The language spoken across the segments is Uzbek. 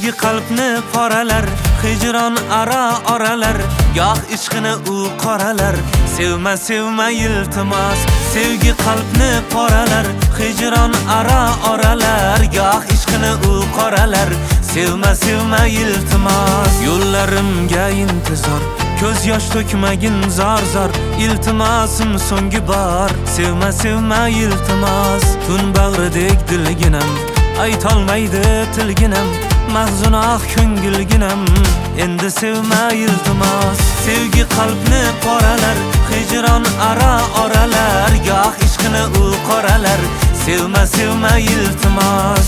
Sevgi qalbni poralar, hijron oralar, goh ishqini u qoralar. Sevma sevma iltimos, sevgi qalbni poralar, hijron oralar, goh ishqini u qoralar. Sevma sevma iltimos, yo'llarimga intizor, ko'z yosh to'kmagin zor, iltimosim so'nggi bor. Sevma sevma iltimos, tun bag'ridek dilginam, aytolmaydi tilginam, mahzun ko'ngilginam. Endi sevma iltimos, sevgi qalbni poralar, hijron oralar, goh ishqini u qoralar. Sevma sevma iltimos.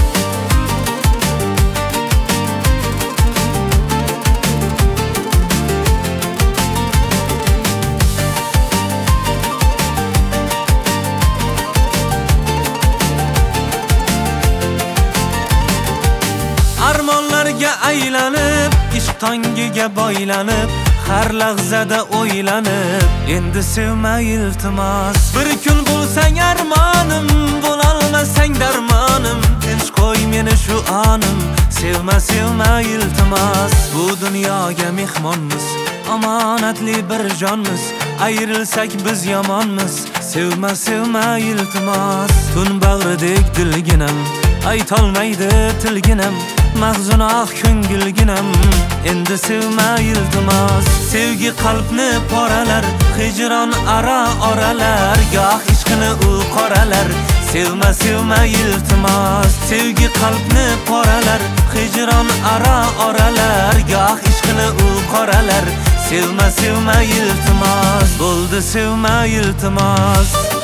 Armonlarga aylanib, ishq tongiga boylanib, har lahzada o'ylanib, endi sevma iltimos. Bir kun bo'lsang armonim, bo'lolmasang darmonim, tinch qo'y meni shu onim. Sevma sevma iltimos, bu dunyoga mehmonmiz, omonatli bir jonmiz, ayrilsak biz yomonmiz. Sevma sevma iltimos, tun bag'ridek dilginam, aytolmaydi tilginam, mahzun ko'ngilginam. Endi sevma iltimos, sevgi qalbni poralar, hijron oralar, goh ishqini u qoralar. Sevma sevma iltimos, sevgi qalbni poralar, hijron oralar, goh ishqini u qoralar. Sevma sevma iltimos, bo'ldi sevma iltimos.